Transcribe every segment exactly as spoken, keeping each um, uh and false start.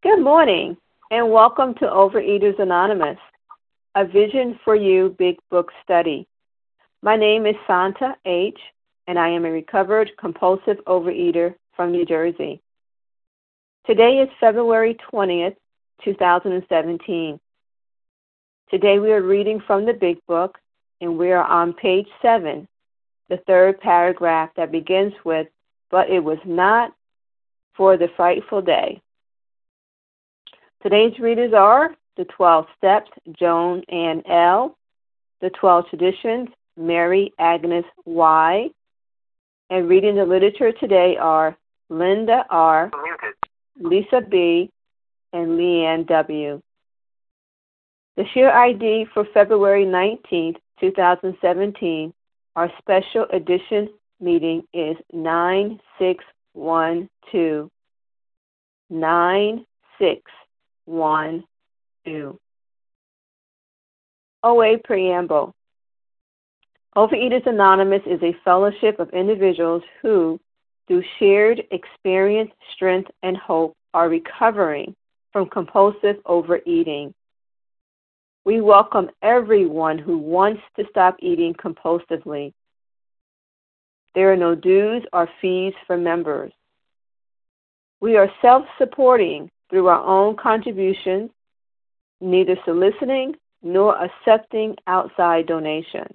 Good morning, and welcome to Overeaters Anonymous, a Vision for You Big Book study. My name is Santa H., and I am a recovered compulsive overeater from New Jersey. Today is February twentieth, two thousand seventeen. Today we are reading from the Big Book, and we are on page seven, the third paragraph that begins with, "But it was not for the frightful day." Today's readers are the twelve Steps, Joan Ann L., the twelve Traditions, Mary Agnes Y., and reading the literature today are Linda R., Lisa B., and Leanne W. The share I D for February nineteenth, two thousand seventeen, our special edition meeting is nine six one two. nine six one two. O A Preamble. Overeaters Anonymous is a fellowship of individuals who, through shared experience, strength, and hope, are recovering from compulsive overeating. We welcome everyone who wants to stop eating compulsively. There are no dues or fees for members. We are self-supporting through our own contributions, neither soliciting nor accepting outside donations.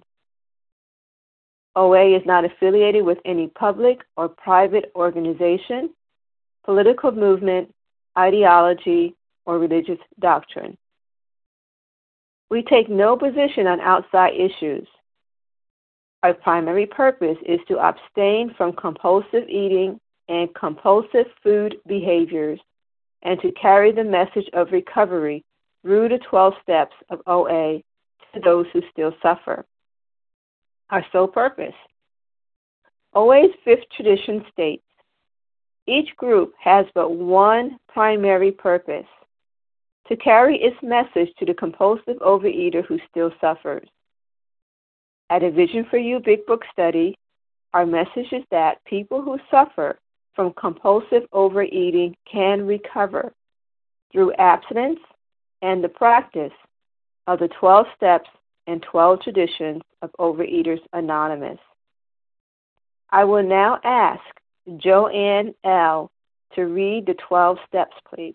O A is not affiliated with any public or private organization, political movement, ideology, or religious doctrine. We take no position on outside issues. Our primary purpose is to abstain from compulsive eating and compulsive food behaviors, and to carry the message of recovery through the twelve steps of O A to those who still suffer. Our sole purpose. O A's fifth tradition states, each group has but one primary purpose, to carry its message to the compulsive overeater who still suffers. At a Vision for You Big Book study, our message is that people who suffer from compulsive overeating can recover through abstinence and the practice of the twelve steps and twelve traditions of Overeaters Anonymous. I will now ask Joanne L. to read the twelve steps, please.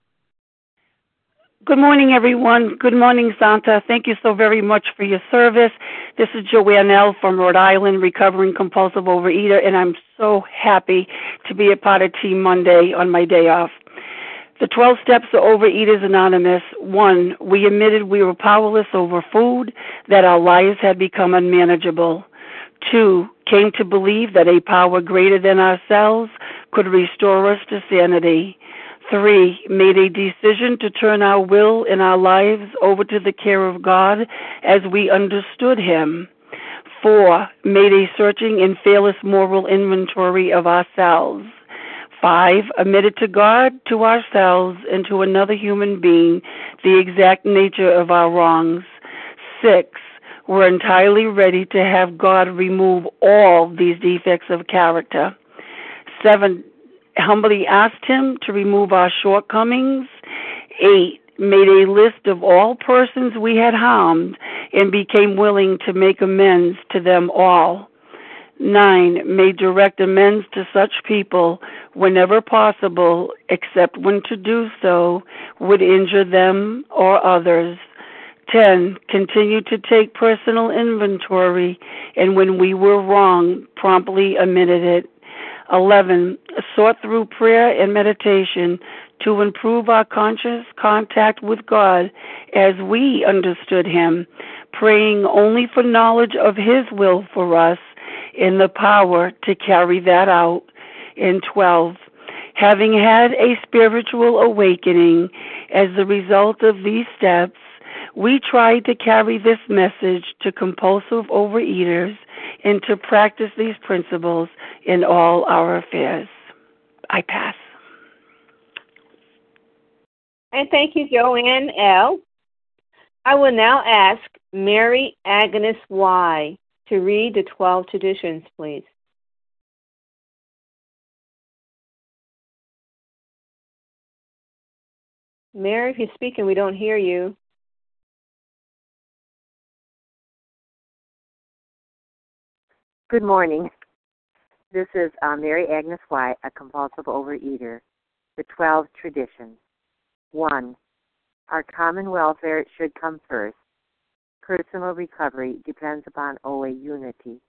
Good morning, everyone. Good morning, Santa. Thank you so very much for your service. This is Joanne L. from Rhode Island, recovering compulsive overeater, and I'm so happy to be a part of Team Monday on my day off. The twelve steps of Overeaters Anonymous. One, we admitted we were powerless over food, that our lives had become unmanageable. Two, came to believe that a power greater than ourselves could restore us to sanity. Three, made a decision to turn our will and our lives over to the care of God as we understood Him. Four, made a searching and fearless moral inventory of ourselves. Five, admitted to God, to ourselves, and to another human being the exact nature of our wrongs. Six, we're entirely ready to have God remove all these defects of character. Seven, humbly asked Him to remove our shortcomings. Eight, made a list of all persons we had harmed and became willing to make amends to them all. Nine, made direct amends to such people whenever possible, except when to do so would injure them or others. Ten, continued to take personal inventory, and when we were wrong, promptly admitted it. Eleven, sought through prayer and meditation to improve our conscious contact with God as we understood Him, praying only for knowledge of His will for us and the power to carry that out. And twelve, having had a spiritual awakening as the result of these steps, we tried to carry this message to compulsive overeaters and to practice these principles in all our affairs. I pass. And thank you, Joanne L. I will now ask Mary Agnes Y. to read the twelve traditions, please. Mary, if you're speaking, we don't hear you. Good morning. This is uh, Mary Agnes White, a compulsive overeater. The twelve traditions. One, our common welfare should come first. Personal recovery depends upon O A unity.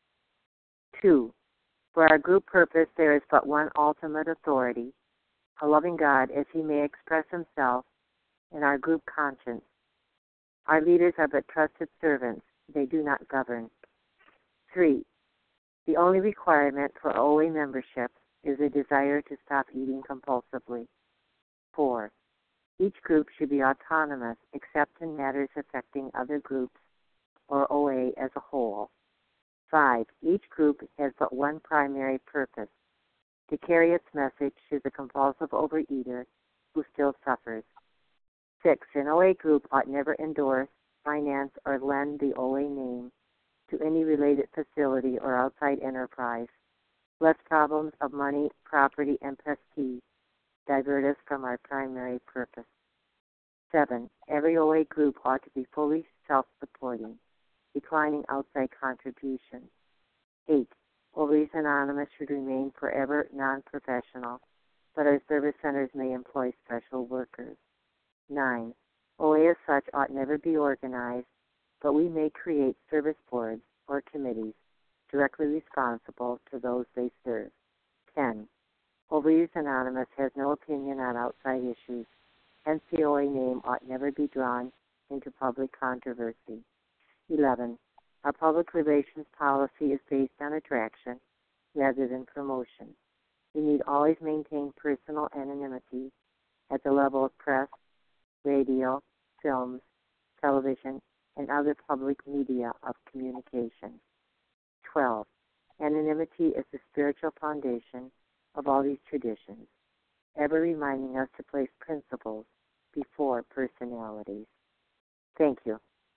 Two, for our group purpose there is but one ultimate authority, a loving God as he may express himself in our group conscience. Our leaders are but trusted servants. They do not govern. Three, the only requirement for O A membership is a desire to stop eating compulsively. Four, each group should be autonomous except in matters affecting other groups or O A as a whole. Five, each group has but one primary purpose, to carry its message to the compulsive overeater who still suffers. Six, an O A group ought never endorse, finance, or lend the O A name to any related facility or outside enterprise, lest problems of money, property, and prestige divert us from our primary purpose. Seven, every O A group ought to be fully self-supporting, declining outside contributions. Eight, Overeaters Anonymous should remain forever non-professional, but our service centers may employ special workers. Nine, O A as such ought never be organized, but we may create service boards or committees directly responsible to those they serve. Ten, Overeaters Anonymous has no opinion on outside issues, hence the O A name ought never be drawn into public controversy. Eleven, our public relations policy is based on attraction rather than promotion. We need always maintain personal anonymity at the level of press, radio, films, television, and other public media of communication. Twelve, anonymity is the spiritual foundation of all these traditions, ever reminding us to place principles before personalities. Thank you.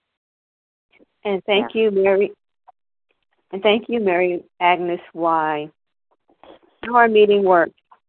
And thank yeah. you, Mary. And thank you, Mary Agnes Y. How our meeting works.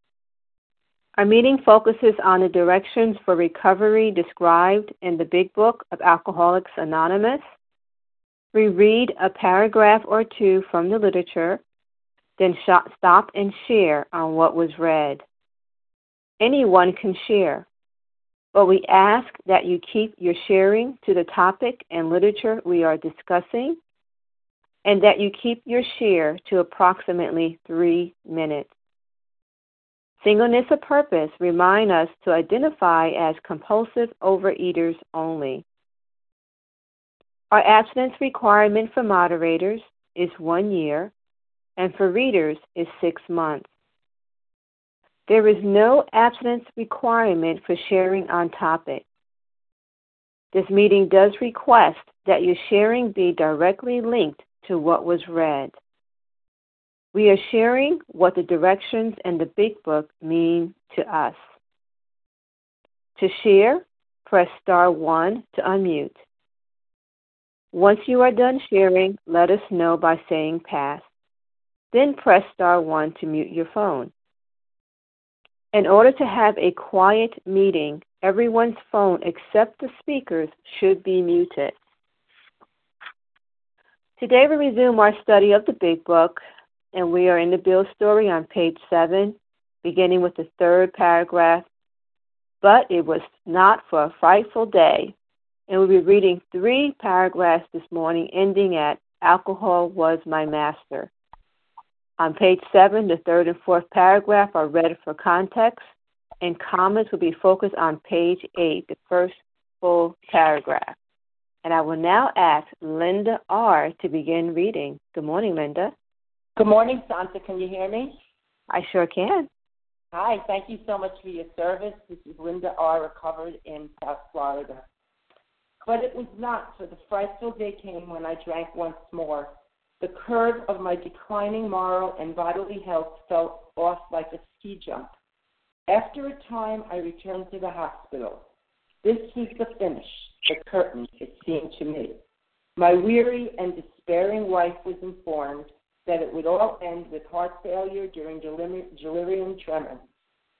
Our meeting focuses on the directions for recovery described in the Big Book of Alcoholics Anonymous. We read a paragraph or two from the literature, then sh- stop and share on what was read. Anyone can share, but we ask that you keep your sharing to the topic and literature we are discussing, and that you keep your share to approximately three minutes. Singleness of purpose remind us to identify as compulsive overeaters only. Our abstinence requirement for moderators is one year, and for readers is six months. There is no abstinence requirement for sharing on topic. This meeting does request that your sharing be directly linked to what was read. We are sharing what the directions in the Big Book mean to us. To share, press star one to unmute. Once you are done sharing, let us know by saying pass. Then press star one to mute your phone. In order to have a quiet meeting, everyone's phone except the speakers should be muted. Today we resume our study of the Big Book, and we are in the Bill story on page seven, beginning with the third paragraph. But it was not for a frightful day, and we'll be reading three paragraphs this morning, ending at alcohol was my master. On page seven, the third and fourth paragraph are read for context, and comments will be focused on page eight, the first full paragraph. And I will now ask Linda R. to begin reading. Good morning, Linda. Good morning, Santa. Can you hear me? I sure can. Hi, thank you so much for your service. This is Linda R., recovered in South Florida. But it was not, for the frightful day came when I drank once more. The curve of my declining moral and bodily health fell off like a ski jump. After a time, I returned to the hospital. This was the finish, the curtain, it seemed to me. My weary and despairing wife was informed that it would all end with heart failure during delirium tremens.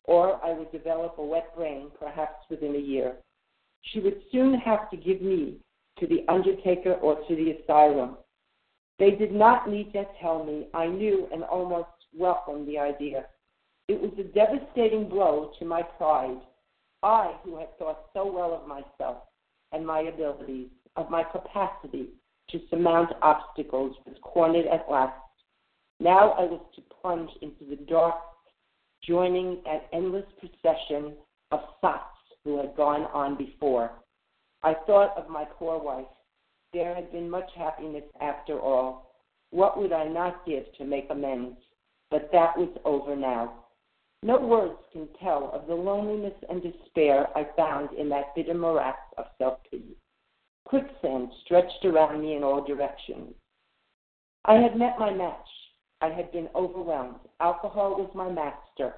or I would develop a wet brain, perhaps within a year. She would soon have to give me to the undertaker or to the asylum. They did not need to tell me. I knew and almost welcomed the idea. It was a devastating blow to my pride. I, who had thought so well of myself and my abilities, of my capacity to surmount obstacles, was cornered at last. Now I was to plunge into the dark, joining an endless procession of sots who had gone on before. I thought of my poor wife. There had been much happiness after all. What would I not give to make amends? But that was over now. No words can tell of the loneliness and despair I found in that bitter morass of self-pity. Quicksand stretched around me in all directions. I had met my match. I had been overwhelmed. Alcohol was my master.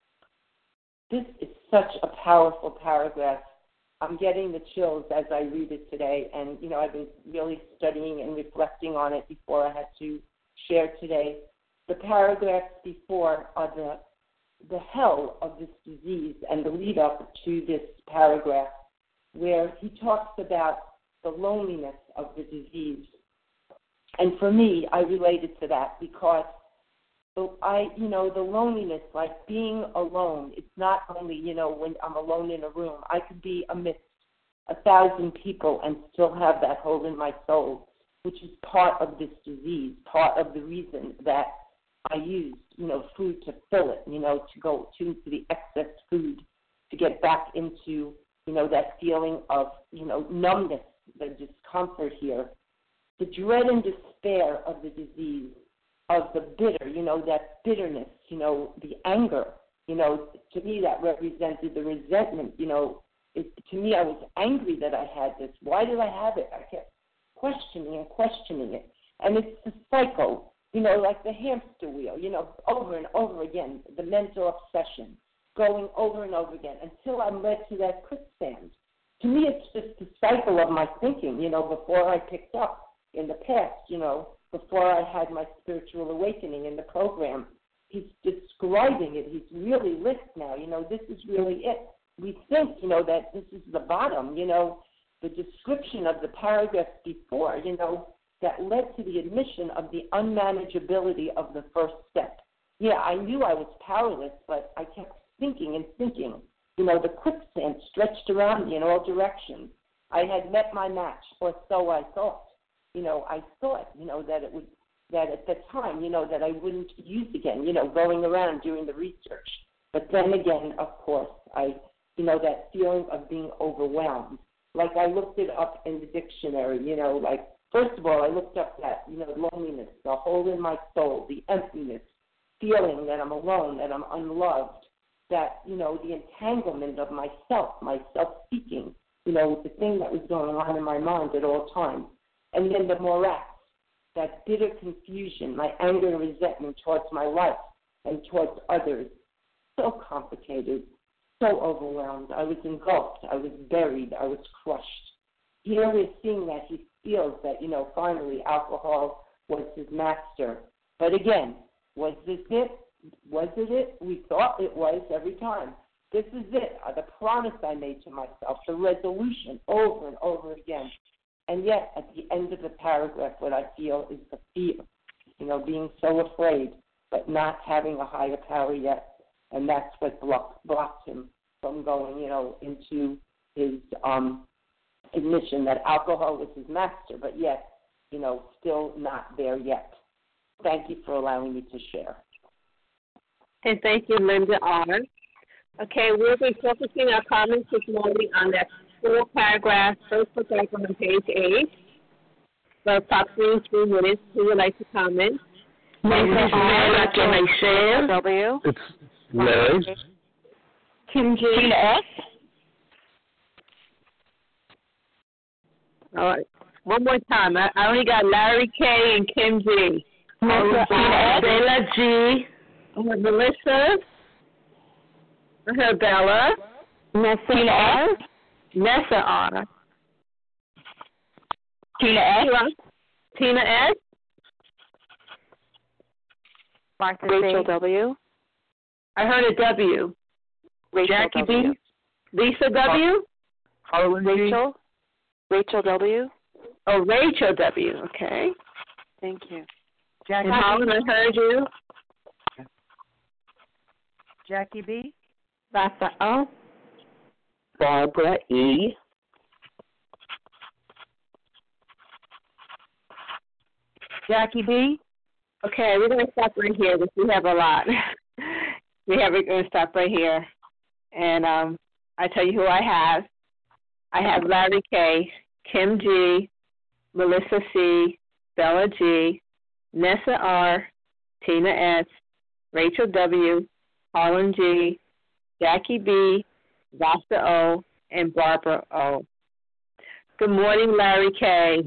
This is such a powerful paragraph. I'm getting the chills as I read it today, and, you know, I've been really studying and reflecting on it before I had to share today. The paragraphs before are the, the hell of this disease and the lead up to this paragraph, where he talks about the loneliness of the disease. And for me, I related to that because I, you know, the loneliness, like being alone, it's not only, you know, when I'm alone in a room. I could be amidst a thousand people and still have that hole in my soul, which is part of this disease, part of the reason that I used, you know, food to fill it, you know, to go to the excess food, to get back into, you know, that feeling of, you know, numbness, the discomfort here, the dread and despair of the disease, of the bitter, you know, that bitterness, you know, the anger, you know, to me that represented the resentment, you know, it, to me I was angry that I had this. Why did I have it? I kept questioning and questioning it. And it's the cycle, you know, like the hamster wheel, you know, over and over again, the mental obsession, going over and over again until I'm led to that quicksand. To me, it's just the cycle of my thinking, you know, before I picked up in the past, you know, before I had my spiritual awakening in the program. He's describing it. He's really lit now. You know, this is really it. We think, you know, that this is the bottom, you know, the description of the paragraph before, you know, that led to the admission of the unmanageability of the first step. Yeah, I knew I was powerless, but I kept thinking and thinking. You know, the quicksand stretched around me in all directions. I had met my match, or so I thought. You know, I thought, you know, that it would, that at the time, you know, that I wouldn't use again, you know, going around doing the research. But then again, of course, I, you know, that feeling of being overwhelmed. Like I looked it up in the dictionary, you know, like, first of all, I looked up that, you know, loneliness, the hole in my soul, the emptiness, feeling that I'm alone, that I'm unloved, that, you know, the entanglement of myself, my self-seeking, you know, the thing that was going on in my mind at all times. And then the morass, that bitter confusion, my anger and resentment towards my life and towards others. So complicated, so overwhelmed. I was engulfed. I was buried. I was crushed. Here we're seeing that he feels that, you know, finally alcohol was his master. But again, was this it? Was it it? We thought it was every time. This is it, the promise I made to myself, the resolution over and over again. And yet, at the end of the paragraph, what I feel is the fear, you know, being so afraid, but not having a higher power yet. And that's what blocked, blocked him from going, you know, into his um, admission that alcohol was his master, but yet, you know, still not there yet. Thank you for allowing me to share. And thank you, Linda R. Okay, we'll be focusing our comments this morning on that four paragraphs, first paragraph on page eight. For approximately three minutes, who would like to comment? Linda R. Can I share? W. It's Larry. Kim G. Tina S. All right. One more time. I, I only got Larry K. and Kim G. Tina S. Bella G. Melissa. I heard Bella. Nessa Tina R. S. Nessa R. Tina S. Tina S. Martha Rachel C. W. I heard a W. Rachel Jackie W. B. Lisa W. Harlan G. Rachel. Rachel W. Oh, Rachel W. Okay. Thank you. Jackie And Harlan, I heard you. Jackie B. Lisa O. Barbara E. Jackie B. Okay, we're going to stop right here because we have a lot. we have, we're going to stop right here. And um, I tell you who I have. I have Larry K., Kim G., Melissa C., Bella G., Nessa R., Tina S., Rachel W., Harlan G., Jackie B., Vasa O., and Barbara O. Good morning, Larry K.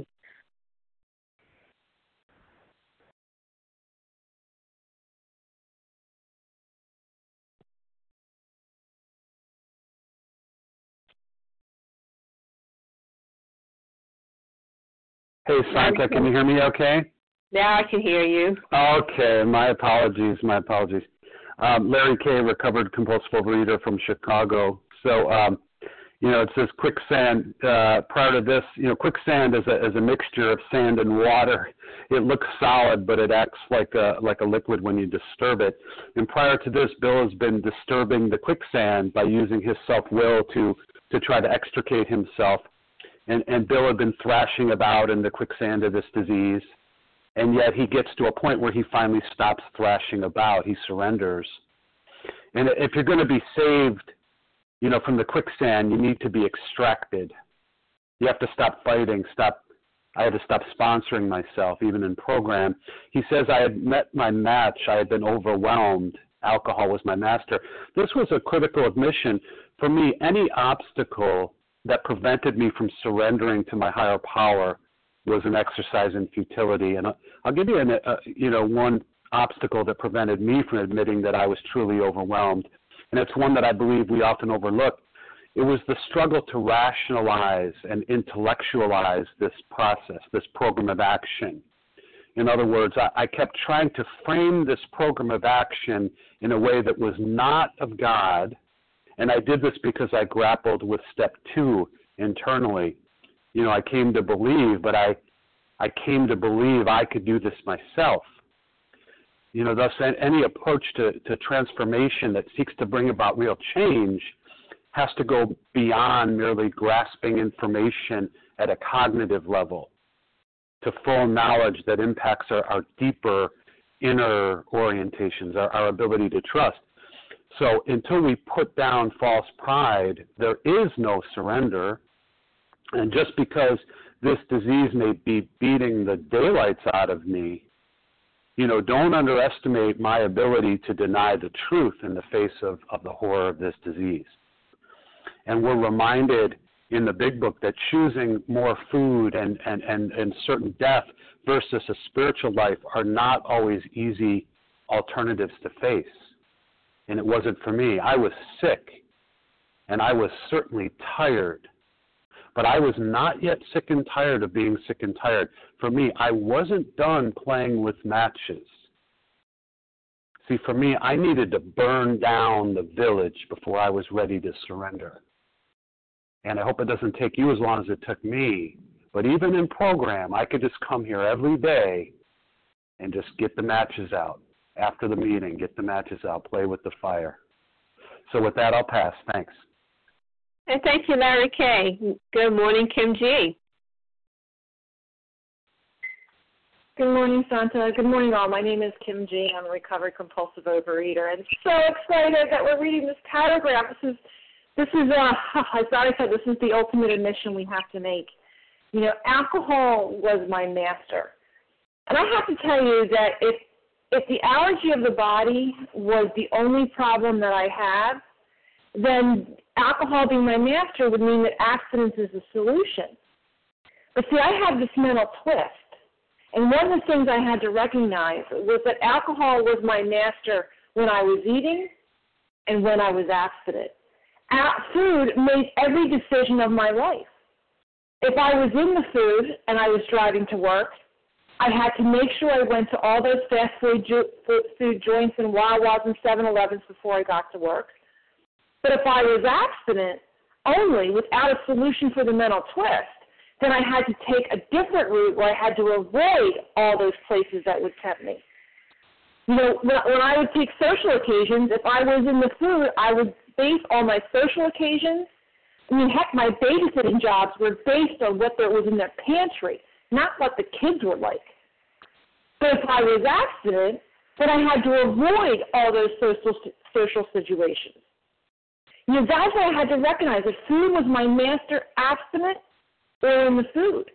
Hey, Santa, can you hear me okay? Now I can hear you. Okay, my apologies, my apologies. Um, Larry K., recovered compulsive overeater from Chicago. So, um, you know, it says quicksand. Uh, prior to this, you know, quicksand is a, is a mixture of sand and water. It looks solid, but it acts like a, like a liquid when you disturb it. And prior to this, Bill has been disturbing the quicksand by using his self-will to, to try to extricate himself. And, and Bill had been thrashing about in the quicksand of this disease, and yet he gets to a point where he finally stops thrashing about. He surrenders. And if you're going to be saved, you know, from the quicksand, you need to be extracted. You have to stop fighting, stop. I had to stop sponsoring myself, even in program. He says, I had met my match. I had been overwhelmed. Alcohol was my master. This was a critical admission. For me, any obstacle that prevented me from surrendering to my higher power was an exercise in futility. And I'll give you, an, uh, you know, one obstacle that prevented me from admitting that I was truly overwhelmed, and it's one that I believe we often overlook. It was the struggle to rationalize and intellectualize this process, this program of action. In other words, I, I kept trying to frame this program of action in a way that was not of God. And I did this because I grappled with step two internally. You know, I came to believe, but I, I came to believe I could do this myself. You know, thus any approach to, to transformation that seeks to bring about real change has to go beyond merely grasping information at a cognitive level to full knowledge that impacts our, our deeper inner orientations, our, our ability to trust. So until we put down false pride, there is no surrender. And just because this disease may be beating the daylights out of me, you know, don't underestimate my ability to deny the truth in the face of, of the horror of this disease. And we're reminded in the big book that choosing more food and, and, and, and certain death versus a spiritual life are not always easy alternatives to face. And it wasn't for me. I was sick, and I was certainly tired. But I was not yet sick and tired of being sick and tired. For me, I wasn't done playing with matches. See, for me, I needed to burn down the village before I was ready to surrender. And I hope it doesn't take you as long as it took me. But even in program, I could just come here every day and just get the matches out. After the meeting, get the matches out, play with the fire. So with that, I'll pass. Thanks. And thank you, Larry K. Good morning, Kim G. Good morning, Santa. Good morning, all. My name is Kim G. I'm a recovered compulsive overeater. I'm so excited that we're reading this paragraph. This is, this is, uh, as Dottie said, this is the ultimate admission we have to make. You know, alcohol was my master. And I have to tell you that if If the allergy of the body was the only problem that I have, then alcohol being my master would mean that abstinence is the solution. But see, I had this mental twist. And one of the things I had to recognize was that alcohol was my master when I was eating and when I was abstinent. Food made every decision of my life. If I was in the food and I was driving to work, I had to make sure I went to all those fast food, jo- food joints and Wawa's and seven elevens before I got to work. But if I was abstinent only without a solution for the mental twist, then I had to take a different route where I had to avoid all those places that would tempt me. You know, when, when I would take social occasions, if I was in the food, I would base all my social occasions. I mean, heck, my babysitting jobs were based on what there was in their pantry, not what the kids were like. But if I was abstinent, then I had to avoid all those social social situations. You know, that's what I had to recognize, that food was my master, abstinent or in the food.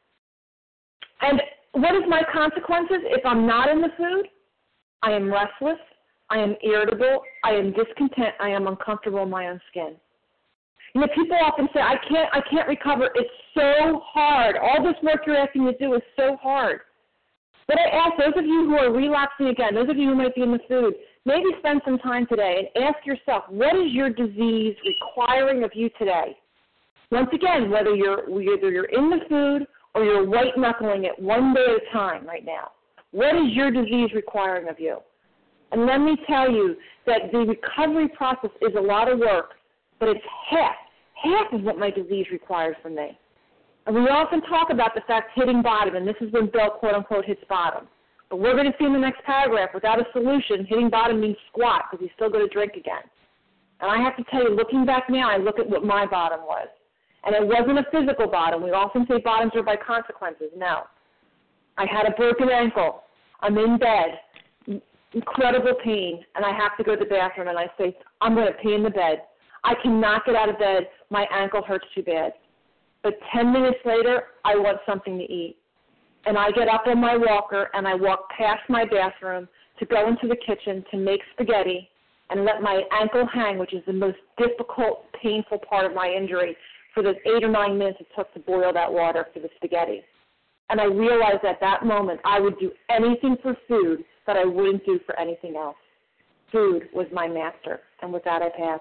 And what is my consequences if I'm not in the food? I am restless, I am irritable, I am discontent, I am uncomfortable in my own skin. You know, people often say, I can't, I can't recover. It's so hard. All this work you're asking me to do is so hard. But I ask those of you who are relapsing again, those of you who might be in the food, maybe spend some time today and ask yourself, what is your disease requiring of you today? Once again, whether you're, whether you're in the food or you're white-knuckling it one day at a time right now, what is your disease requiring of you? And let me tell you that the recovery process is a lot of work, but it's half. Half of what my disease requires from me. And we often talk about the fact hitting bottom, and this is when Bill, quote-unquote, hits bottom. But we're going to see in the next paragraph, without a solution, hitting bottom means squat, because he's still going to drink again. And I have to tell you, looking back now, I look at what my bottom was. And it wasn't a physical bottom. We often say bottoms are by consequences. No. I had a broken ankle. I'm in bed. Incredible pain. And I have to go to the bathroom, and I say, I'm going to pee in the bed. I cannot get out of bed. My ankle hurts too bad. But ten minutes later, I want something to eat. And I get up on my walker, and I walk past my bathroom to go into the kitchen to make spaghetti and let my ankle hang, which is the most difficult, painful part of my injury, for those eight or nine minutes it took to boil that water for the spaghetti. And I realized at that moment I would do anything for food that I wouldn't do for anything else. Food was my master. And with that, I pass.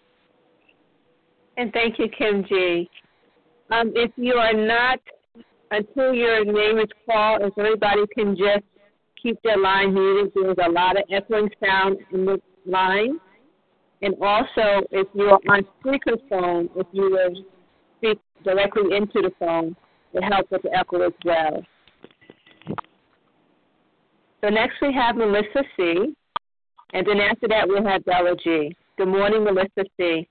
And thank you, Kim G. Um, if you are not, until your name is called, if everybody can just keep their line muted, there's a lot of echoing sound in the line. And also, if you're on speakerphone, if you will speak directly into the phone, it helps with the echo as well. So next we have Melissa C. And then after that, we'll have Bella G. Good morning, Melissa C.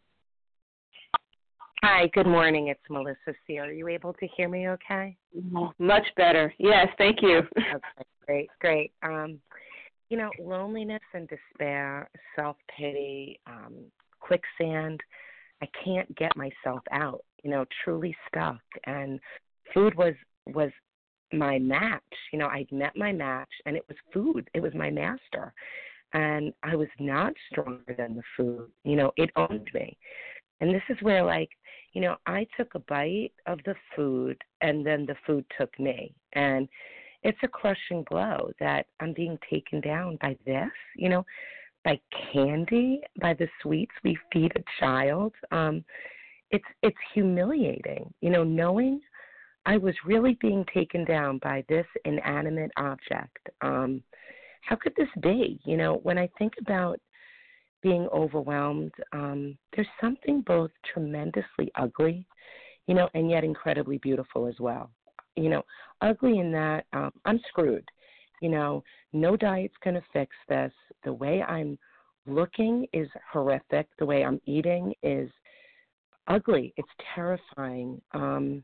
Hi, good morning. It's Melissa C. Are you able to hear me okay? Much better. Yes, thank you. Okay, great, great. Um, you know, loneliness and despair, self-pity, um, quicksand, I can't get myself out, you know, truly stuck. And food was was my match. You know, I'd met my match, and it was food. It was my master. And I was not stronger than the food. You know, it owned me. And this is where, like, you know, I took a bite of the food, and then the food took me. And it's a crushing blow that I'm being taken down by this, you know, by candy, by the sweets we feed a child. Um, it's it's humiliating, you know, knowing I was really being taken down by this inanimate object. Um, how could this be? You know, when I think about being overwhelmed, um, there's something both tremendously ugly, you know, and yet incredibly beautiful as well. You know, ugly in that um, I'm screwed. You know, no diet's going to fix this. The way I'm looking is horrific. The way I'm eating is ugly. It's terrifying. Um,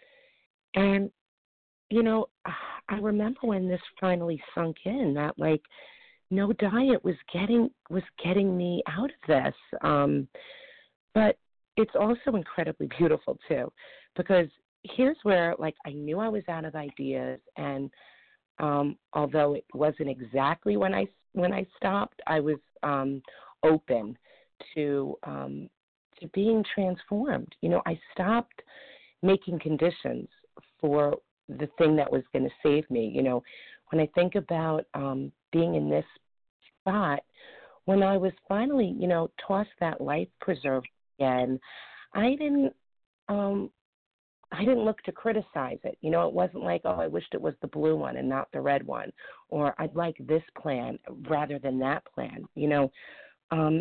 and, you know, I remember when this finally sunk in, that, like, no diet was getting was getting me out of this. Um, but it's also incredibly beautiful, too, because here's where, like, I knew I was out of ideas, and um, although it wasn't exactly when I when I stopped, I was um, open to um, to being transformed. You know, I stopped making conditions for the thing that was going to save me. You know, when I think about um, being in this spot, when I was finally, you know, tossed that life preserver again, I didn't. Um, I didn't look to criticize it. You know, it wasn't like, oh, I wished it was the blue one and not the red one, or I'd like this plan rather than that plan. You know, um,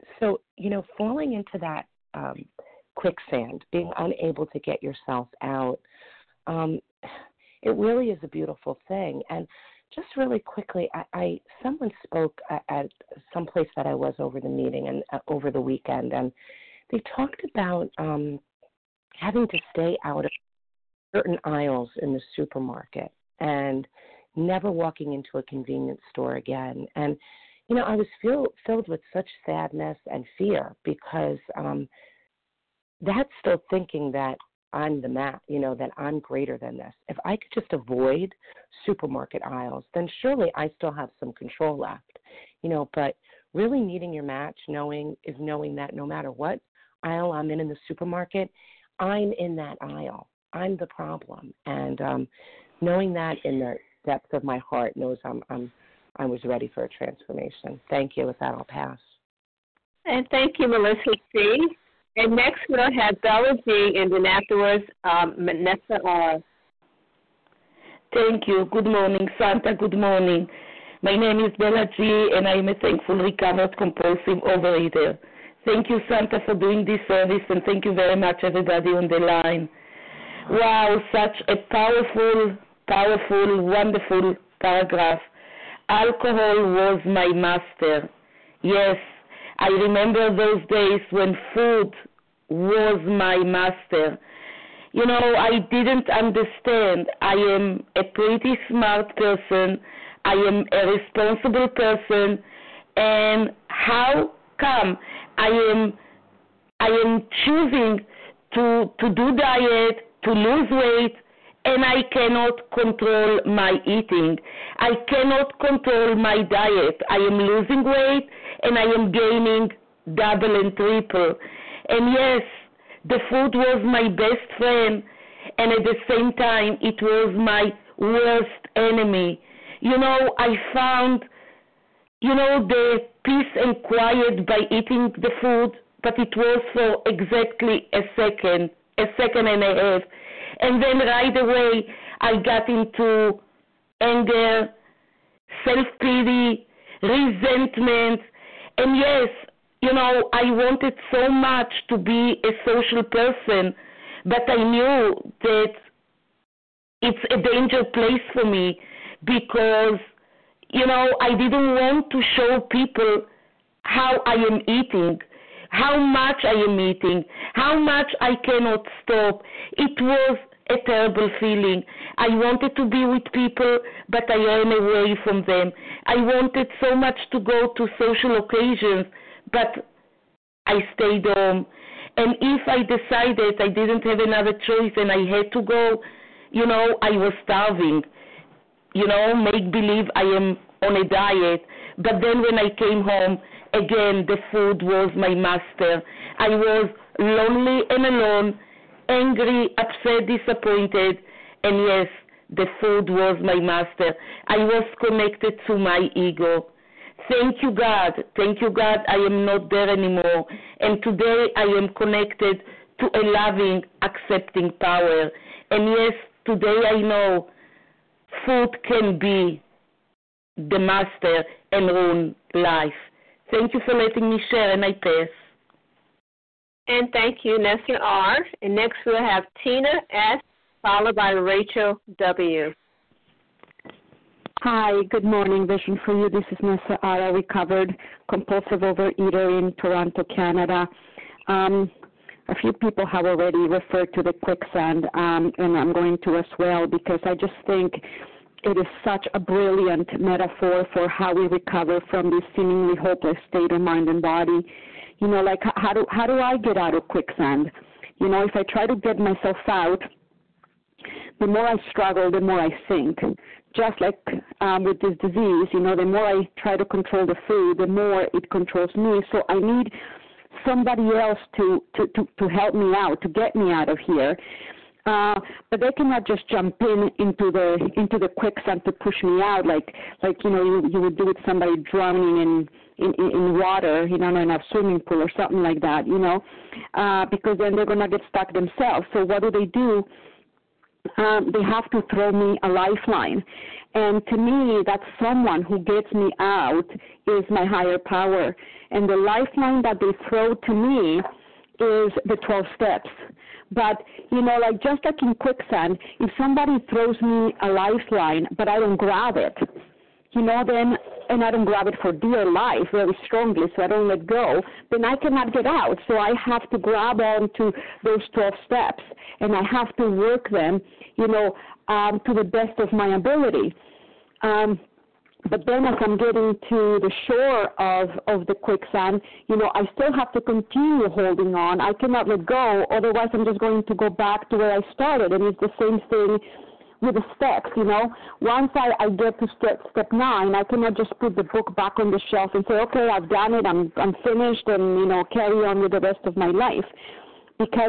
so, you know, falling into that um, quicksand, being unable to get yourself out, um, it really is a beautiful thing. And just really quickly, I, I someone spoke at, at some place that I was over the meeting and uh, over the weekend, and they talked about um, having to stay out of certain aisles in the supermarket and never walking into a convenience store again. And, you know, I was feel, filled with such sadness and fear because um, that's still thinking that I'm the man, you know, that I'm greater than this. If I could just avoid supermarket aisles, then surely I still have some control left, you know, but really needing your match knowing is knowing that no matter what aisle I'm in in the supermarket, I'm in that aisle. I'm the problem. And um, knowing that in the depths of my heart knows I'm, I'm, I was ready for a transformation. Thank you. With that, I'll pass. And thank you, Melissa C. And next we'll have Bella G. and then afterwards, um, Nessa R. Thank you. Good morning, Santa. Good morning. My name is Bella G., and I am a thankful recovered compulsive overeater. Thank you, Santa, for doing this service, and thank you very much, everybody on the line. Wow, such a powerful, powerful, wonderful paragraph. Alcohol was my master. Yes, I remember those days when food was my master. You know, I didn't understand. I am a pretty smart person. I am a responsible person. And how come I am I am choosing to to do diet, to lose weight, and I cannot control my eating. I cannot control my diet. I am losing weight, and I am gaining double and triple. And yes, the food was my best friend, and at the same time, it was my worst enemy. You know, I found, you know, the peace and quiet by eating the food, but it was for exactly a second, a second and a half. And then right away, I got into anger, self-pity, resentment. And yes, you know, I wanted so much to be a social person, but I knew that it's a danger place for me because, you know, I didn't want to show people how I am eating, how much I am eating, how much I cannot stop. It was a terrible feeling. I wanted to be with people, but I ran away from them. I wanted so much to go to social occasions, but I stayed home. And if I decided I didn't have another choice and I had to go, you know, I was starving. You know, make believe I am on a diet. But then when I came home, again, the food was my master. I was lonely and alone, angry, upset, disappointed, and yes, the food was my master. I was connected to my ego. Thank you, God. Thank you, God, I am not there anymore. And today I am connected to a loving, accepting power. And yes, today I know food can be the master and ruin life. Thank you for letting me share, and I pass. And thank you, Nessa R. And next we'll have Tina S., followed by Rachel W. Hi, good morning, Vision for You. This is Nessa R., a recovered compulsive overeater in Toronto, Canada. Um, a few people have already referred to the quicksand, um, and I'm going to as well because I just think it is such a brilliant metaphor for how we recover from this seemingly hopeless state of mind and body. You know, like how do how do I get out of quicksand? You know, if I try to get myself out, the more I struggle, the more I sink. Just like um, with this disease, you know, the more I try to control the food, the more it controls me. So I need somebody else to, to, to, to help me out, to get me out of here. Uh, but they cannot just jump in into the into the quicksand to push me out, like like you know you, you would do with somebody drowning in, in, in water, you know, in a swimming pool or something like that, you know, uh, because then they're gonna get stuck themselves. So what do they do? um, they have to throw me a lifeline. And to me, that someone who gets me out is my higher power. And the lifeline that they throw to me is the twelve steps. But, you know, like just like in quicksand, if somebody throws me a lifeline, but I don't grab it, you know, then, and I don't grab it for dear life very strongly, so I don't let go, then I cannot get out. So I have to grab onto those twelve steps, and I have to work them, you know, um, to the best of my ability. Um, but then as I'm getting to the shore of, of the quicksand, you know, I still have to continue holding on. I cannot let go, otherwise I'm just going to go back to where I started, and it's the same thing with the steps, you know. Once I, I get to step step nine, I cannot just put the book back on the shelf and say, okay, I've done it, I'm I'm finished, and, you know, carry on with the rest of my life. Because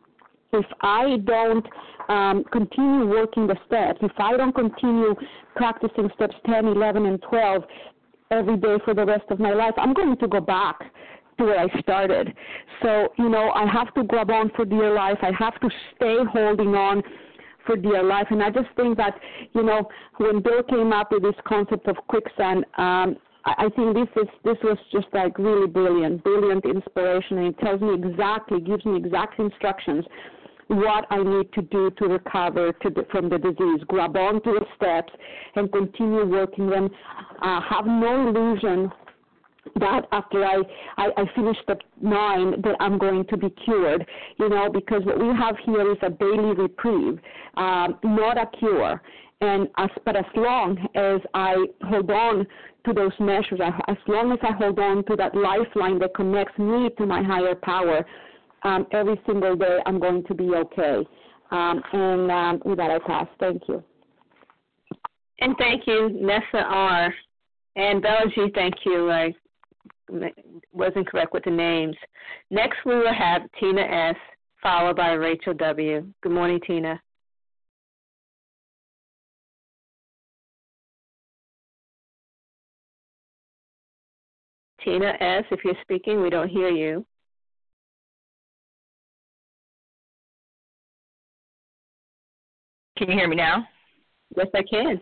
if I don't um, continue working the steps, if I don't continue practicing steps ten, eleven, and twelve every day for the rest of my life, I'm going to go back to where I started. So, you know, I have to grab on for dear life. I have to stay holding on for dear life. And I just think that, you know, when Bill came up with this concept of quicksand, um, I, I think this is this was just like really brilliant, brilliant inspiration. And it tells me exactly, gives me exact instructions what I need to do to recover to the, from the disease. Grab onto the steps and continue working them. Uh, have no illusion that after I, I, I finish step nine that I'm going to be cured, you know, because what we have here is a daily reprieve, um, not a cure. And as, but as long as I hold on to those measures, as long as I hold on to that lifeline that connects me to my higher power, um, every single day I'm going to be okay. Um, and um, with that, I pass. Thank you. And thank you, Nessa R. And Belgi, thank you. I wasn't correct with the names. Next, we will have Tina S., followed by Rachel W. Good morning, Tina. Tina S., if you're speaking, we don't hear you. Can you hear me now? Yes, I can.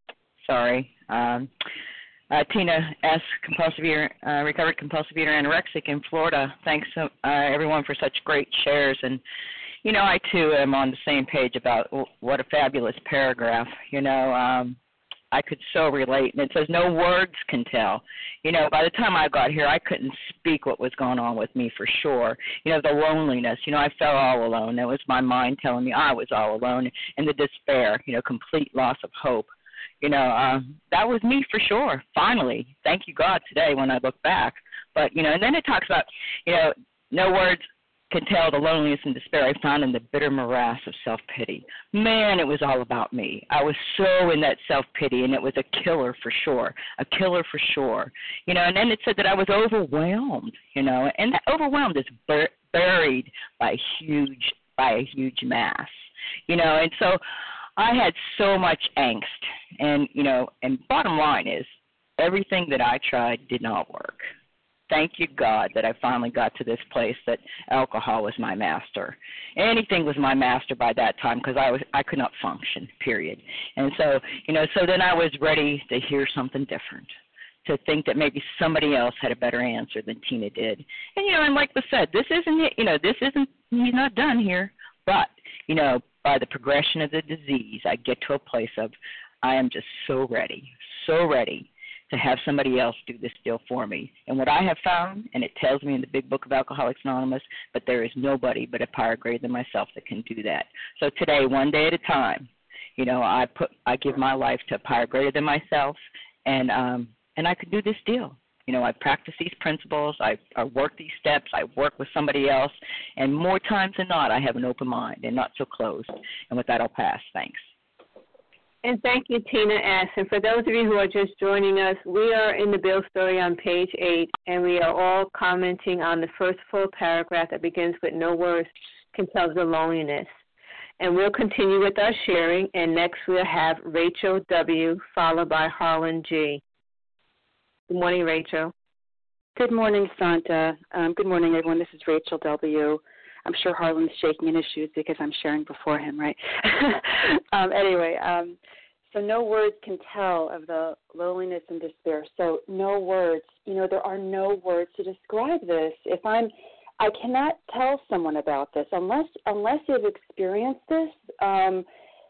Sorry. Um, uh, Tina S., compulsive eater, uh, recovered compulsive eater anorexic in Florida. Thanks, uh, everyone, for such great shares. And, you know, I, too, am on the same page about what a fabulous paragraph. You know, um, I could so relate. And it says, no words can tell. You know, by the time I got here, I couldn't speak what was going on with me for sure. You know, the loneliness, you know, I felt all alone. It was my mind telling me I was all alone. And the despair, you know, complete loss of hope. You know, uh, that was me for sure, finally. Thank you, God, today when I look back. But, you know, and then it talks about, you know, no words can tell the loneliness and despair I found in the bitter morass of self-pity. Man, it was all about me. I was so in that self-pity, and it was a killer for sure, a killer for sure. You know, and then it said that I was overwhelmed, you know, and that overwhelmed is bur- buried by a huge, by a huge mass, you know, and so I had so much angst, and, you know, and bottom line is everything that I tried did not work. Thank you, God, that I finally got to this place that alcohol was my master. Anything was my master by that time because I was I could not function, period. And so, you know, so then I was ready to hear something different, to think that maybe somebody else had a better answer than Tina did. And, you know, and like was said, this isn't it. You know, this isn't, he's not done here. But, you know, by the progression of the disease, I get to a place of I am just so ready, so ready to have somebody else do this deal for me. And what I have found, and it tells me in the big book of Alcoholics Anonymous, but there is nobody but a power greater than myself that can do that. So today, one day at a time, you know, I put I give my life to a power greater than myself, and um, and I could do this deal. You know, I practice these principles, I, I work these steps, I work with somebody else, and more times than not, I have an open mind and not so closed. And with that, I'll pass. Thanks. And thank you, Tina S. And for those of you who are just joining us, we are in the Bill story on page eight, and we are all commenting on the first full paragraph that begins with no words can tell the loneliness. And we'll continue with our sharing, and next we'll have Rachel W., followed by Harlan G. Good morning, Rachel. Good morning, Santa. Um, good morning, everyone. This is Rachel W. I'm sure Harlan's shaking in his shoes because I'm sharing before him, right? um, anyway, um, so no words can tell of the loneliness and despair. So no words, you know, there are no words to describe this. If I'm, I cannot tell someone about this unless unless they've experienced this. Um,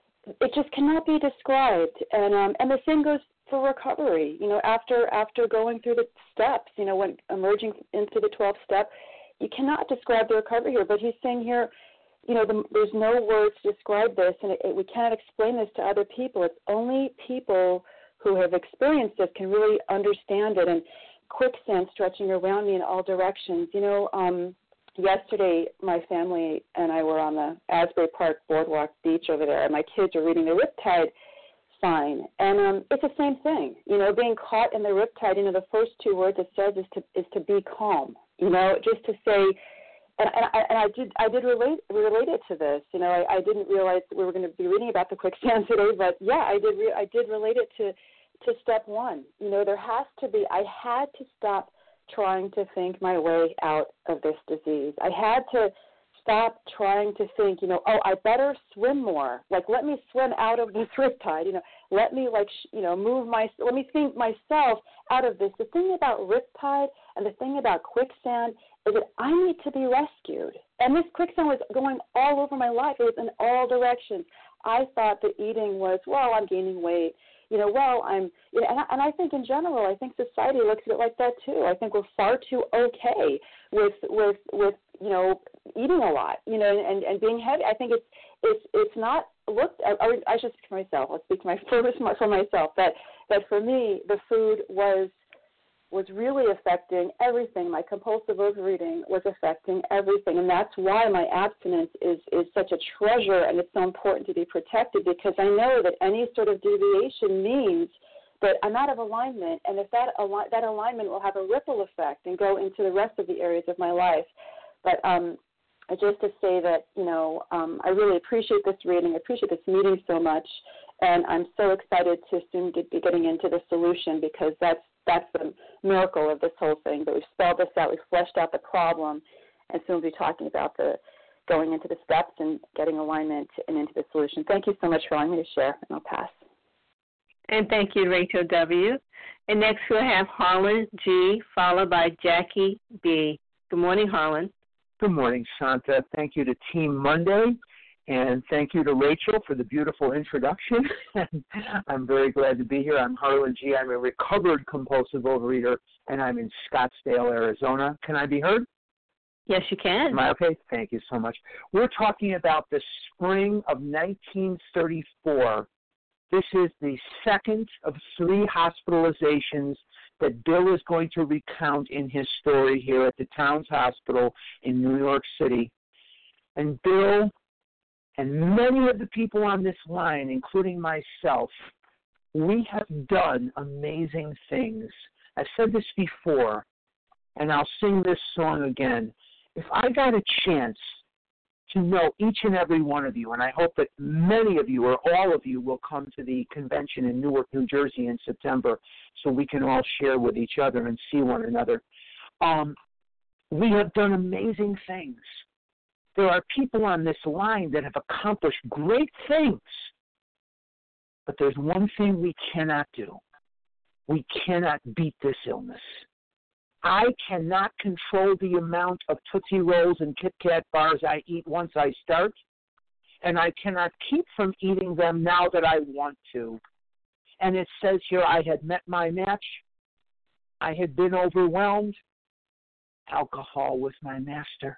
it just cannot be described. And um, and the same goes for recovery. You know, after after going through the steps, you know, when emerging into the twelfth step, you cannot describe the recovery here. But he's saying here, you know, the, there's no words to describe this, and it, it, we cannot explain this to other people. It's only people who have experienced this can really understand it. And quicksand stretching around me in all directions. You know, um, yesterday my family and I were on the Asbury Park Boardwalk Beach over there, and my kids are reading the Riptide sign. And um, it's the same thing. You know, being caught in the Riptide, you know, the first two words it says is to is to be calm. You know, just to say, and, and, I, and I did I did relate relate it to this. You know, I, I didn't realize we were going to be reading about the quicksand today, but yeah, I did re- I did relate it to to step one. You know, there has to be, I had to stop trying to think my way out of this disease. I had to stop trying to think, you know, oh, I better swim more. Like, let me swim out of this riptide. You know, let me, like, sh- you know, move my, let me think myself out of this. The thing about riptide and the thing about quicksand is that I need to be rescued. And this quicksand was going all over my life. It was in all directions. I thought that eating was, well, I'm gaining weight. You know, well, I'm, you know, and I, and I think in general, I think society looks at it like that too. I think we're far too okay with, with, with, you know, eating a lot, you know, and, and being heavy. I think it's, it's, it's not looked. I, I should speak for myself. I'll speak to my for myself. That, that for me, the food was, was really affecting everything. My compulsive overeating was affecting everything, and that's why my abstinence is, is such a treasure, and it's so important to be protected, because I know that any sort of deviation means that I'm out of alignment, and if that al- that alignment will have a ripple effect and go into the rest of the areas of my life. But um, just to say that, you know, um, I really appreciate this reading, I appreciate this meeting so much, and I'm so excited to soon get, be getting into the solution, because that's That's the miracle of this whole thing. But we've spelled this out, we've fleshed out the problem, and soon we'll be talking about the going into the steps and getting alignment and into the solution. Thank you so much for allowing me to share, and I'll pass. And thank you, Rachel W. And next we'll have Harlan G., followed by Jackie B. Good morning, Harlan. Good morning, Santa. Thank you to Team Monday. And thank you to Rachel for the beautiful introduction. I'm very glad to be here. I'm Harlan G. I'm a recovered compulsive overeater, and I'm in Scottsdale, Arizona. Can I be heard? Yes, you can. Am I okay? Thank you so much. We're talking about the spring of nineteen thirty-four. This is the second of three hospitalizations that Bill is going to recount in his story here at the Towns Hospital in New York City. And Bill and many of the people on this line, including myself, we have done amazing things. I've said this before, and I'll sing this song again. If I got a chance to know each and every one of you, and I hope that many of you or all of you will come to the convention in Newark, New Jersey in September, so we can all share with each other and see one another. Um, we have done amazing things. There are people on this line that have accomplished great things, but there's one thing we cannot do. We cannot beat this illness. I cannot control the amount of Tootsie Rolls and Kit Kat bars I eat once I start, and I cannot keep from eating them now that I want to. And it says here, I had met my match. I had been overwhelmed. Alcohol was my master.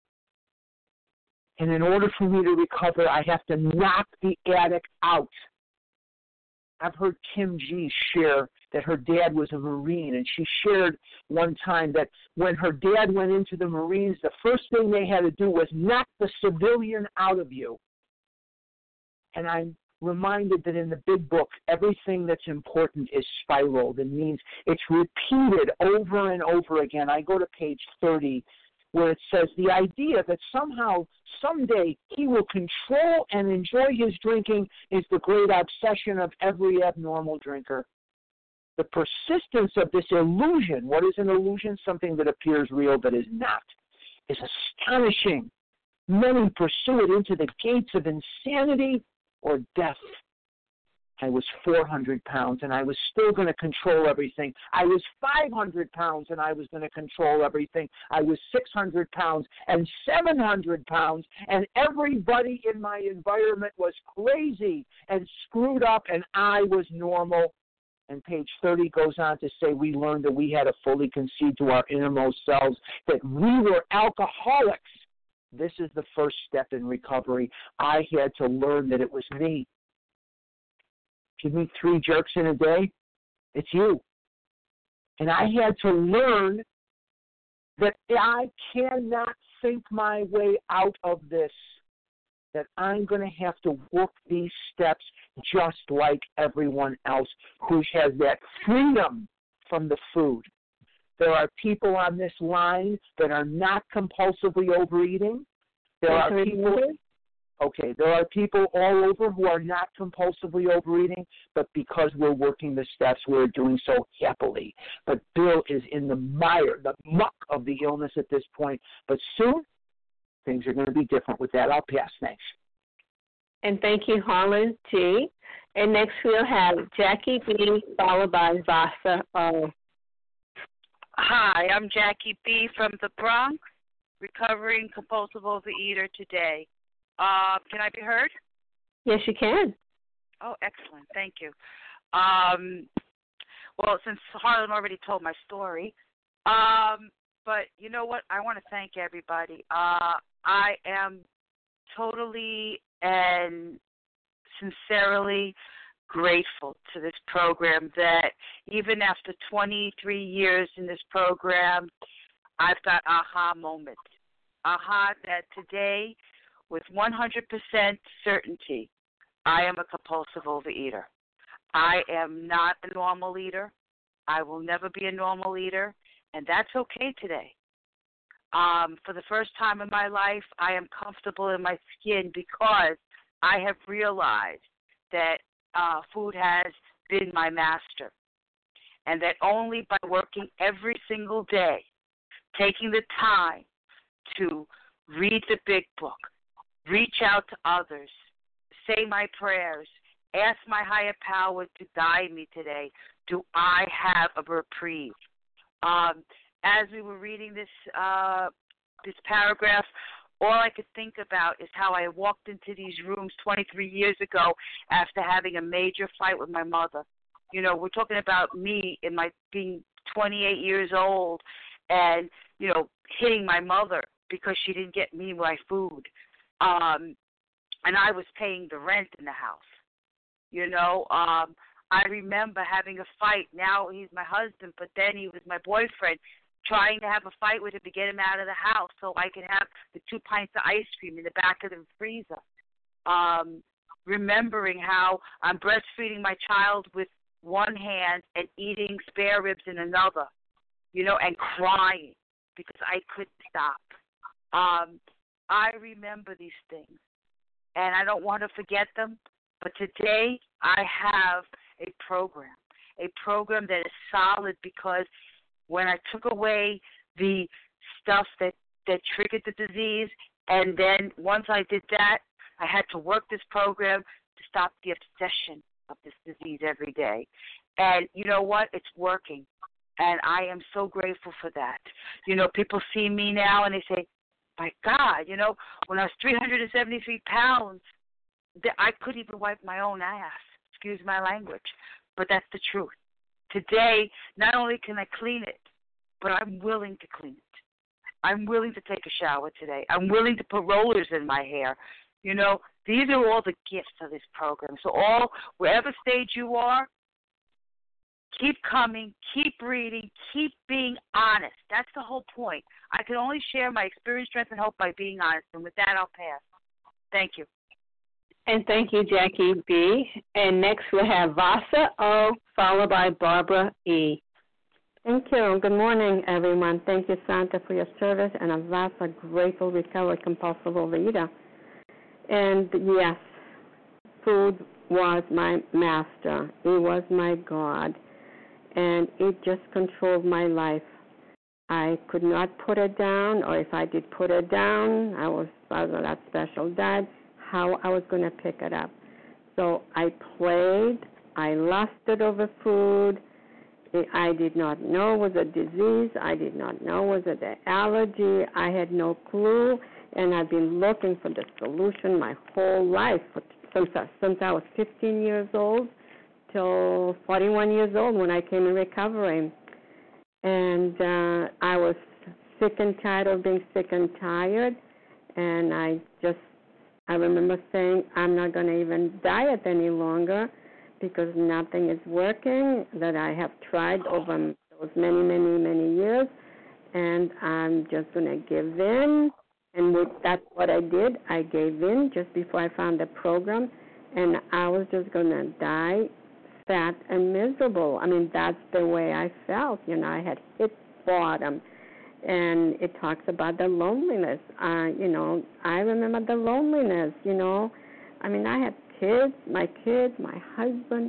And in order for me to recover, I have to knock the addict out. I've heard Kim G share that her dad was a Marine, and she shared one time that when her dad went into the Marines, the first thing they had to do was knock the civilian out of you. And I'm reminded that in the big book, everything that's important is spiraled. It means it's repeated over and over again. I go to page thirty, where it says the idea that somehow, someday, he will control and enjoy his drinking is the great obsession of every abnormal drinker. The persistence of this illusion, what is an illusion? Something that appears real but is not, is astonishing. Many pursue it into the gates of insanity or death. I was four hundred pounds, and I was still going to control everything. I was five hundred pounds, and I was going to control everything. I was six hundred pounds and seven hundred pounds, and everybody in my environment was crazy and screwed up, and I was normal. And page thirty goes on to say we learned that we had to fully concede to our innermost selves that we were alcoholics. This is the first step in recovery. I had to learn that it was me. Give me three jerks in a day, it's you. And I had to learn that I cannot think my way out of this, that I'm going to have to work these steps just like everyone else who has that freedom from the food. There are people on this line that are not compulsively overeating. There are people... Okay, there are people all over who are not compulsively overeating, but because we're working the steps, we're doing so happily. But Bill is in the mire, the muck of the illness at this point. But soon, things are going to be different with that. I'll pass. Thanks. And thank you, Harlan G. And next we'll have Jackie B, followed by Vasa O. Hi, I'm Jackie B from the Bronx, recovering compulsive overeater today. Uh, can I be heard? Yes, you can. Oh, excellent. Thank you. Um, well, since Harlan already told my story, um, but you know what? I want to thank everybody. Uh, I am totally and sincerely grateful to this program that even after twenty-three years in this program, I've got aha moments. Aha that today, with one hundred percent certainty, I am a compulsive overeater. I am not a normal eater. I will never be a normal eater, and that's okay today. Um, for the first time in my life, I am comfortable in my skin because I have realized that uh, food has been my master, and that only by working every single day, taking the time to read the big book, reach out to others, say my prayers, ask my higher power to guide me today, do I have a reprieve. Um, as we were reading this uh, this paragraph, all I could think about is how I walked into these rooms twenty-three years ago after having a major fight with my mother. You know, we're talking about me in my being twenty-eight years old and, you know, hitting my mother because she didn't get me my food. Um, and I was paying the rent in the house. You know, um, I remember having a fight. Now he's my husband, but then he was my boyfriend, trying to have a fight with him to get him out of the house so I could have the two pints of ice cream in the back of the freezer. Um, remembering how I'm breastfeeding my child with one hand and eating spare ribs in another, you know, and crying because I couldn't stop. Um, I remember these things, and I don't want to forget them, but today I have a program, a program that is solid because when I took away the stuff that, that triggered the disease, and then once I did that, I had to work this program to stop the obsession of this disease every day. And you know what? It's working, and I am so grateful for that. You know, people see me now, and they say, my God, you know, when I was three hundred seventy-three pounds, I couldn't even wipe my own ass. Excuse my language. But that's the truth. Today, not only can I clean it, but I'm willing to clean it. I'm willing to take a shower today. I'm willing to put rollers in my hair. You know, these are all the gifts of this program. So all, wherever stage you are, keep coming, keep reading, keep being honest. That's the whole point. I can only share my experience, strength, and hope by being honest. And with that, I'll pass. Thank you. And thank you, Jackie B. And next we'll have Vasa O, followed by Barbara E. Thank you. Good morning, everyone. Thank you, Santa, for your service, and I'm Vasa, grateful, recovered, compulsive overeater. And yes, food was my master. It was my God, and it just controlled my life. I could not put it down, or if I did put it down, I was part of that special diet, how I was going to pick it up. So I played. I lusted over food. I did not know it was a disease. I did not know it was an allergy. I had no clue, and I've been looking for the solution my whole life, since I, since I was fifteen years old till forty-one years old when I came in recovery. And uh, I was sick and tired of being sick and tired, and I just, I remember saying, I'm not going to even diet any longer because nothing is working that I have tried over those many, many, many years, and I'm just going to give in. And with, that's what I did. I gave in just before I found the program, and I was just going to die fat and miserable. I mean, that's the way I felt. You know, I had hit bottom. And it talks about the loneliness. Uh, you know, I remember the loneliness, you know. I mean, I had kids, my kids, my husband.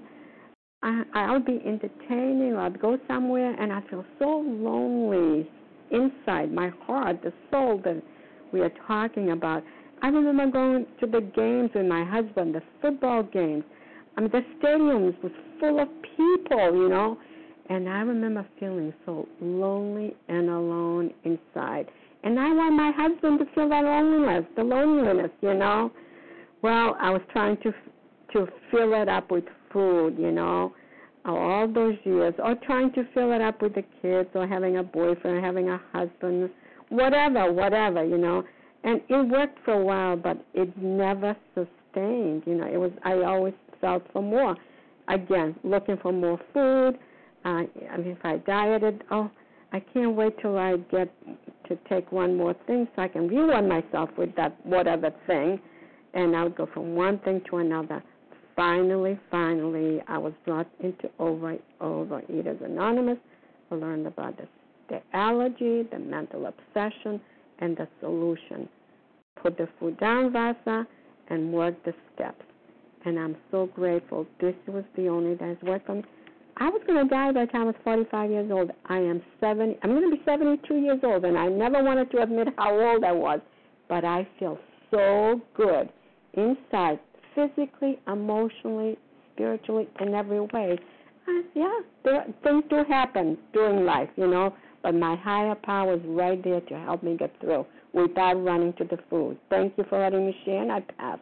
I, I would be entertaining, or I'd go somewhere, and I'd feel so lonely inside, my heart, the soul that we are talking about. I remember going to the games with my husband, the football games. I mean, the stadiums was full of people, you know, and I remember feeling so lonely and alone inside. And I want my husband to feel that loneliness, the loneliness, you know. Well, I was trying to to fill it up with food, you know, all those years, or trying to fill it up with the kids, or having a boyfriend, or having a husband, whatever, whatever, you know. And it worked for a while, but it never sustained, you know. It was, I always felt for more. Again, looking for more food. Uh, I mean, if I dieted, oh, I can't wait till I get to take one more thing so I can reward myself with that whatever thing. And I would go from one thing to another. Finally, finally, I was brought into over, Overeaters Anonymous. I learned about the, the allergy, the mental obsession, and the solution. Put the food down, Vasa, and work the steps. And I'm so grateful. This was the only that has worked for me. I was going to die by the time I was forty-five years old. I am seventy. I'm going to be seventy-two years old, and I never wanted to admit how old I was. But I feel so good inside, physically, emotionally, spiritually, in every way. Uh, yeah, there, things do happen during life, you know, but my higher power is right there to help me get through without running to the food. Thank you for letting me share, and I pass.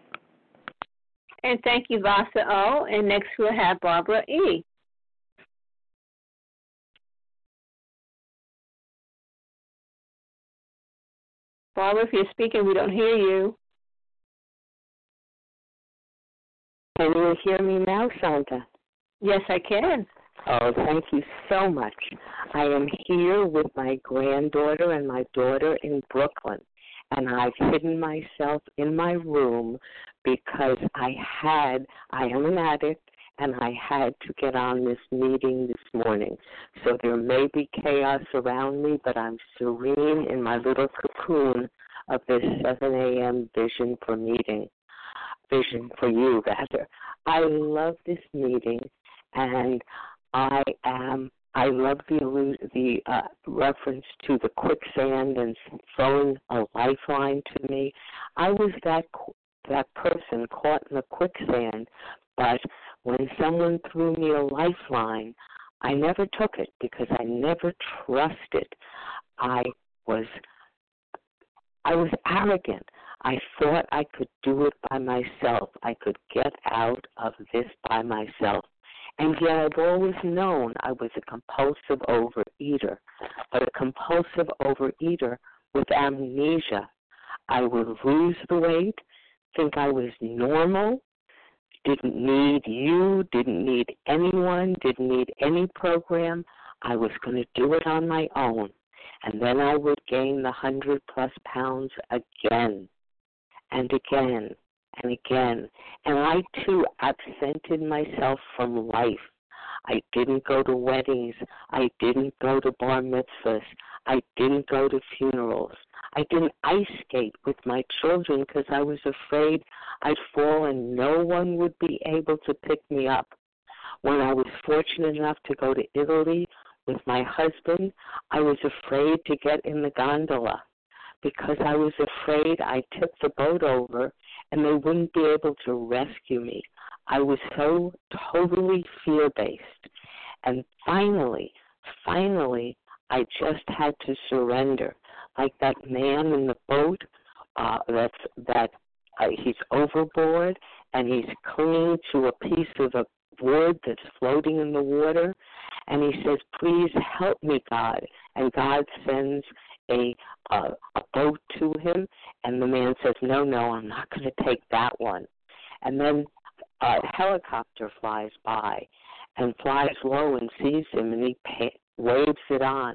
And thank you, Vasa O. And next we'll have Barbara E. Barbara, if you're speaking, we don't hear you. Can you hear me now, Santa? Yes, I can. Oh, thank you so much. I am here with my granddaughter and my daughter in Brooklyn, and I've hidden myself in my room because I had, I am an addict, and I had to get on this meeting this morning. So there may be chaos around me, but I'm serene in my little cocoon of this seven a.m. vision for meeting, vision for you, rather. I love this meeting, and I am, I love the, the uh, reference to the quicksand and throwing a lifeline to me. I was that that person caught in the quicksand, but when someone threw me a lifeline, I never took it because I never trusted. I was I was arrogant. I thought I could do it by myself. I could get out of this by myself. And yet I've always known I was a compulsive overeater, but a compulsive overeater with amnesia. I would lose the weight, think I was normal, didn't need you, didn't need anyone, didn't need any program. I was going to do it on my own. And then I would gain the hundred plus pounds again and again and again. And I, too, absented myself from life. I didn't go to weddings. I didn't go to bar mitzvahs. I didn't go to funerals. I didn't ice skate with my children because I was afraid I'd fall and no one would be able to pick me up. When I was fortunate enough to go to Italy with my husband, I was afraid to get in the gondola because I was afraid I tipped the boat over and they wouldn't be able to rescue me. I was so totally fear-based. And finally, finally, I just had to surrender. Like that man in the boat, uh, that's, that uh, he's overboard and he's clinging to a piece of a wood that's floating in the water. And he says, please help me, God. And God sends a, a, a boat to him. And the man says, no, no, I'm not going to take that one. And then a helicopter flies by and flies low and sees him, and he pay, waves it on.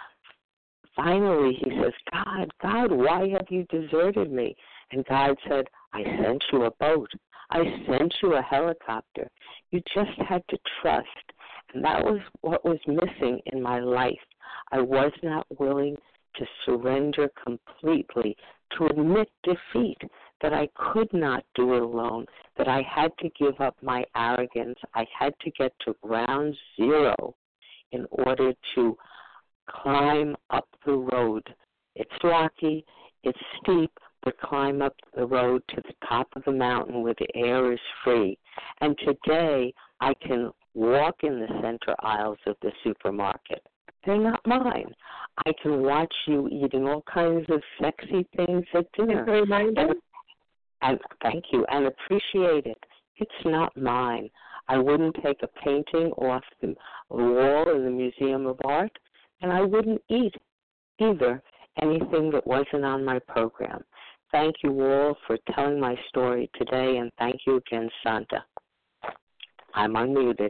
Finally, he says, God, God, why have you deserted me? And God said, I sent you a boat. I sent you a helicopter. You just had to trust. And that was what was missing in my life. I was not willing to surrender completely, to admit defeat, that I could not do it alone, that I had to give up my arrogance. I had to get to ground zero in order to climb up the road. It's rocky, it's steep, but climb up the road to the top of the mountain where the air is free. And today I can walk in the center aisles of the supermarket. They're not mine. I can watch you eating all kinds of sexy things at dinner. And, and thank you, and appreciate it. It's not mine. I wouldn't take a painting off the wall in the Museum of Art, and I wouldn't eat either anything that wasn't on my program. Thank you all for telling my story today, and thank you again, Santa. I'm unmuted.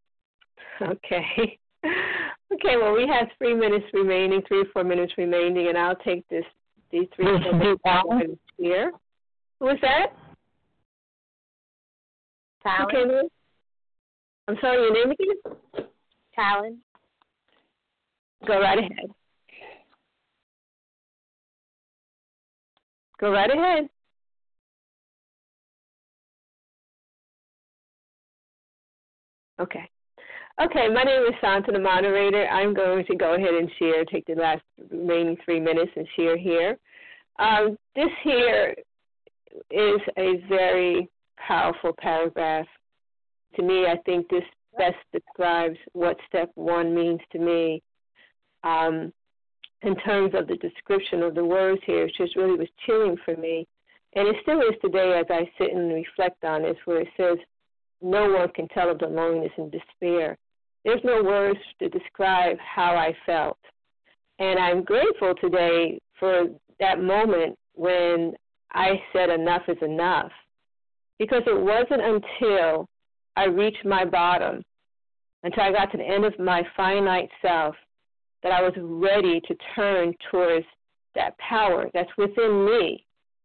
Okay. Okay, well, we have three minutes remaining, three or four minutes remaining, and I'll take this these three minutes here. Who was that? Talon. Okay, I'm sorry, your name again? Talon. Go right ahead. Go right ahead. Okay. Okay, my name is Santa, the moderator. I'm going to go ahead and share, take the last remaining three minutes and share here. Um, this here is a very powerful paragraph. To me, I think this best describes what step one means to me. Um, in terms of the description of the words here, it just really was chilling for me. And it still is today as I sit and reflect on this, where it says, no one can tell of the loneliness and despair. There's no words to describe how I felt. And I'm grateful today for that moment when I said enough is enough. Because it wasn't until I reached my bottom, until I got to the end of my finite self, that I was ready to turn towards that power that's within me,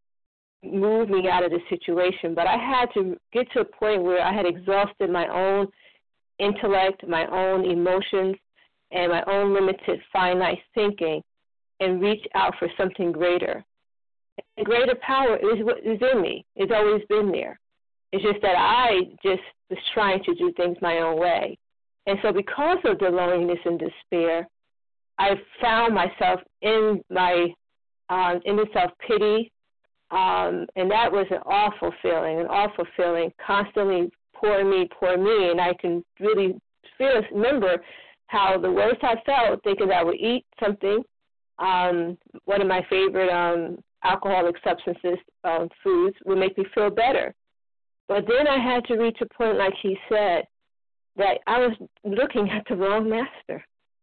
move me out of the situation. But I had to get to a point where I had exhausted my own intellect, my own emotions, and my own limited finite thinking, and reach out for something greater. And greater power is what is in me. It's always been there. It's just that I just was trying to do things my own way. And so because of the loneliness and despair, I found myself in my um, in the self-pity, um, and that was an awful feeling, an awful feeling, constantly poor me, poor me, and I can really feel, remember how the worst I felt, thinking that I would eat something, um, one of my favorite um, alcoholic substances, um, foods, would make me feel better. But then I had to reach a point, like he said, that I was looking at the wrong master.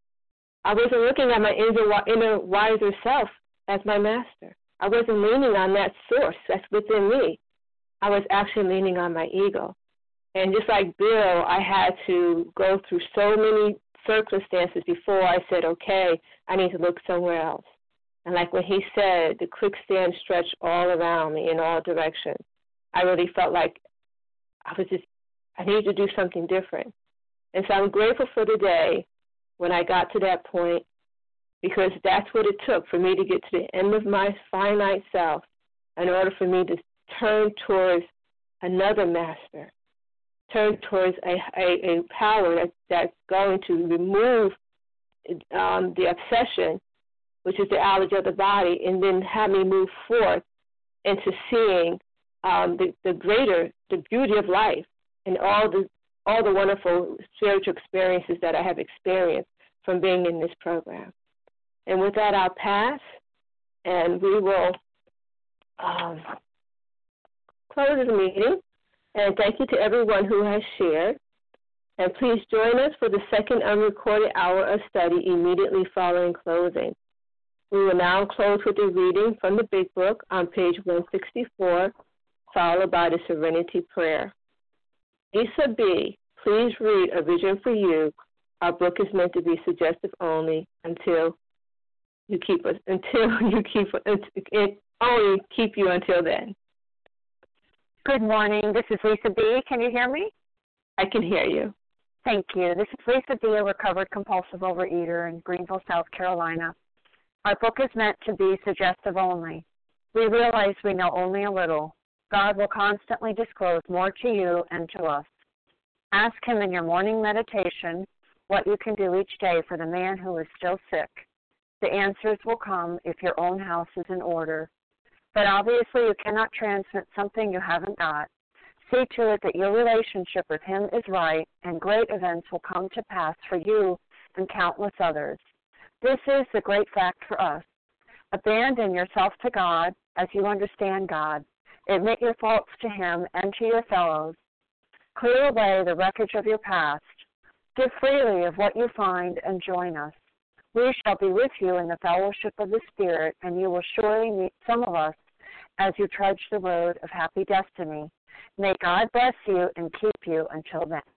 I wasn't looking at my inner, inner wiser self as my master. I wasn't leaning on that source that's within me. I was actually leaning on my ego. And just like Bill, I had to go through so many circumstances before I said, okay, I need to look somewhere else. And like when he said, the quicksand stretched all around me in all directions, I really felt like I was just, I needed to do something different. And so I'm grateful for the day when I got to that point, because that's what it took for me to get to the end of my finite self in order for me to turn towards another master, turn towards a, a, a power that, that's going to remove um, the obsession, which is the allergy of the body, and then have me move forth into seeing um, the, the greater, the beauty of life and all the all the wonderful spiritual experiences that I have experienced from being in this program. And with that, I'll pass, and we will um, close the meeting. And thank you to everyone who has shared. And please join us for the second unrecorded hour of study immediately following closing. We will now close with a reading from the Big Book on page one sixty-four, followed by the Serenity Prayer. Lisa B., please read A Vision for You. Our book is meant to be suggestive only until you keep us until you keep it only keep you until then. Good morning. This is Lisa B. Can you hear me? I can hear you. Thank you. This is Lisa B., a recovered compulsive overeater in Greenville, South Carolina. Our book is meant to be suggestive only. We realize we know only a little. God will constantly disclose more to you and to us. Ask Him in your morning meditation what you can do each day for the man who is still sick. The answers will come if your own house is in order. But obviously you cannot transmit something you haven't got. See to it that your relationship with Him is right, and great events will come to pass for you and countless others. This is the great fact for us. Abandon yourself to God as you understand God. Admit your faults to Him and to your fellows. Clear away the wreckage of your past. Give freely of what you find and join us. We shall be with you in the fellowship of the Spirit, and you will surely meet some of us as you trudge the road of happy destiny. May God bless you and keep you until then.